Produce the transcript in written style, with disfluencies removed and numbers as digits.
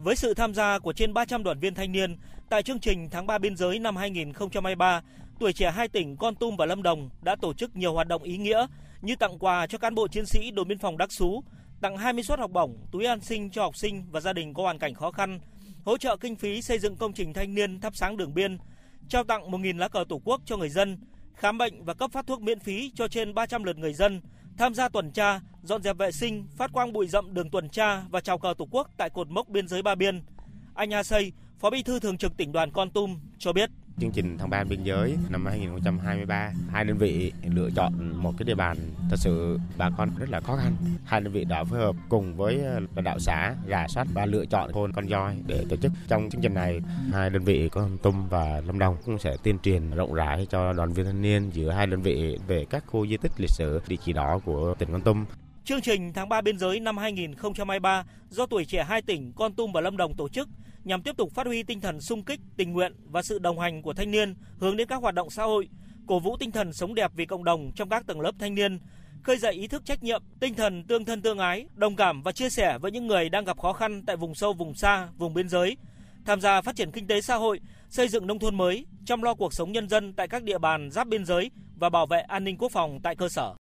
Với sự tham gia của trên 300 đoàn viên thanh niên tại chương trình Tháng 3 Biên giới năm 2023, Tuổi trẻ hai tỉnh Kon Tum và Lâm Đồng đã tổ chức nhiều hoạt động ý nghĩa như tặng quà cho cán bộ chiến sĩ đồn biên phòng Đắc Sú, tặng 20 suất học bổng, túi an sinh cho học sinh và gia đình có hoàn cảnh khó khăn, hỗ trợ kinh phí xây dựng công trình thanh niên thắp sáng đường biên, trao tặng 1.000 lá cờ Tổ quốc cho người dân, khám bệnh và cấp phát thuốc miễn phí cho trên 300 lượt người dân, tham gia tuần tra, dọn dẹp vệ sinh, phát quang bụi rậm đường tuần tra và chào cờ Tổ quốc tại cột mốc biên giới Ba Biên. Anh A Xây, Phó Bí thư Thường trực Tỉnh đoàn Kon Tum cho biết. Chương trình Tháng 3 Biên giới năm 2023, hai đơn vị lựa chọn một cái địa bàn thật sự bà con rất là khó khăn. Hai đơn vị đã phối hợp cùng với lãnh đạo xã rà soát và lựa chọn thôn Con Doi để tổ chức. Trong chương trình này, hai đơn vị Kon Tum và Lâm Đồng cũng sẽ tuyên truyền rộng rãi cho đoàn viên thanh niên giữa hai đơn vị về các khu di tích lịch sử địa chỉ đỏ của tỉnh Kon Tum. Chương trình Tháng 3 Biên giới năm 2023 do Tuổi trẻ hai tỉnh Kon Tum và Lâm Đồng tổ chức nhằm tiếp tục phát huy tinh thần xung kích, tình nguyện và sự đồng hành của thanh niên hướng đến các hoạt động xã hội, cổ vũ tinh thần sống đẹp vì cộng đồng trong các tầng lớp thanh niên, khơi dậy ý thức trách nhiệm, tinh thần tương thân tương ái, đồng cảm và chia sẻ với những người đang gặp khó khăn tại vùng sâu, vùng xa, vùng biên giới, tham gia phát triển kinh tế xã hội, xây dựng nông thôn mới, chăm lo cuộc sống nhân dân tại các địa bàn giáp biên giới và bảo vệ an ninh quốc phòng tại cơ sở.